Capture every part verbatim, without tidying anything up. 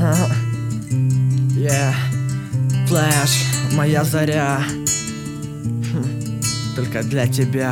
Yeah. Флэш, моя заря, только для тебя.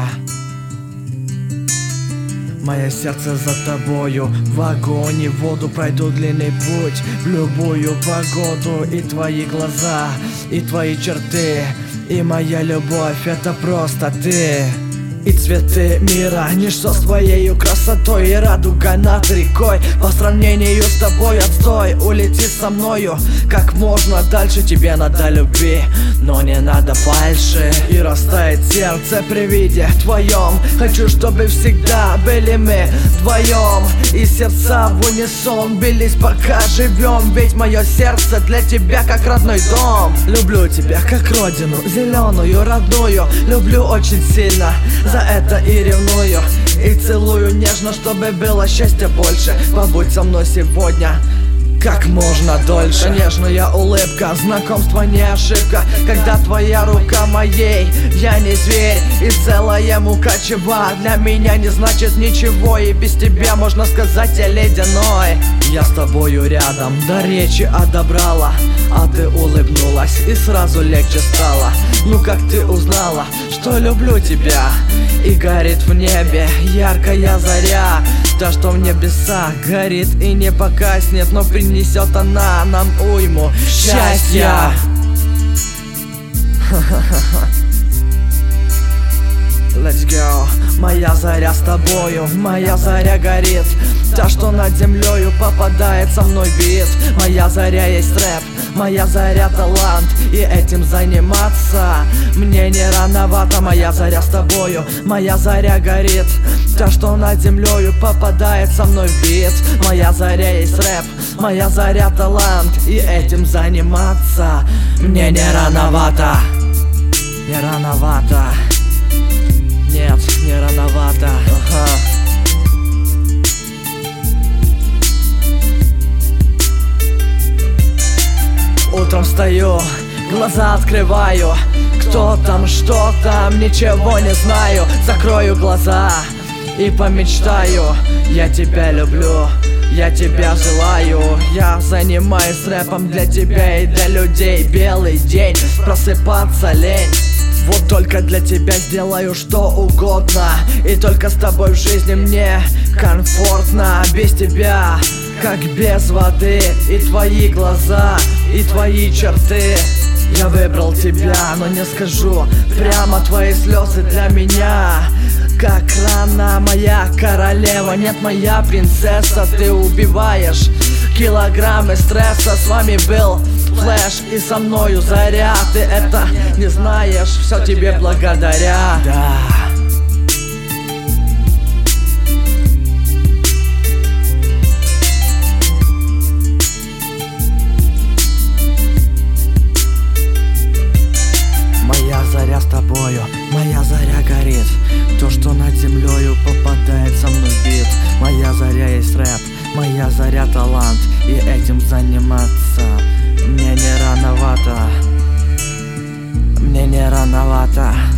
Мое сердце за тобою, в огонь и в воду пройду длинный путь в любую погоду. И твои глаза, и твои черты, и моя любовь — это просто ты. И цветы мира, ничто своей красотой, и радуга над рекой. По сравнению с тобой отстой, улети со мною как можно дальше. Тебе надо любви, но не надо фальши. И растает сердце при виде твоем. Хочу, чтобы всегда были мы вдвоем, и сердца в унисон бились, пока живем. Ведь мое сердце для тебя как родной дом. Люблю тебя как родину, зеленую, родную. Люблю очень сильно, за это и ревную, и целую нежно, чтобы было счастья больше. Побудь со мной сегодня как можно дольше. Нежная улыбка, знакомство не ошибка, когда твоя рука моей. Я не зверь, и целая мука чего для меня не значит ничего. И без тебя, можно сказать, я ледяной. Я с тобою рядом, до речи одобрала, а ты улыбнулась, и сразу легче стало. Ну как ты узнала, что люблю тебя? И горит в небе яркая заря, та, что в небесах горит и не погаснет, но принесет она нам уйму счастья. Let's go. Моя заря с тобою, моя заря горит, та, что над землею попадает со мной бит. Моя заря есть рэп, моя заря талант, и этим заниматься мне не рановато. Моя заря с тобою, моя заря горит, та, что над землею попадает со мной бит. Моя заря есть рэп, моя заря талант, и этим заниматься мне не рановато. Не рановато. Нет, не рановато. Ага. Утром встаю, глаза открываю. Кто там, что там, ничего не знаю. Закрою глаза и помечтаю. Я тебя люблю, я тебя желаю. Я занимаюсь рэпом для тебя и для людей. Белый день, просыпаться лень. Вот только для тебя сделаю что угодно, и только с тобой в жизни мне комфортно. Без тебя, как без воды, и твои глаза, и твои черты. Я выбрал тебя, но не скажу прямо, твои слезы для меня как рана. Моя королева, нет, моя принцесса. Ты убиваешь килограммы стресса. С вами был Флэш, и со мною заря. Ты это не знаешь, все тебе благодаря. Да. Моя заря с тобою, моя заря горит, то, что над землею попадает со мной бит. Моя заря есть рэп, моя заря талант, и этим заниматься мне не рановато. Мне не рановато.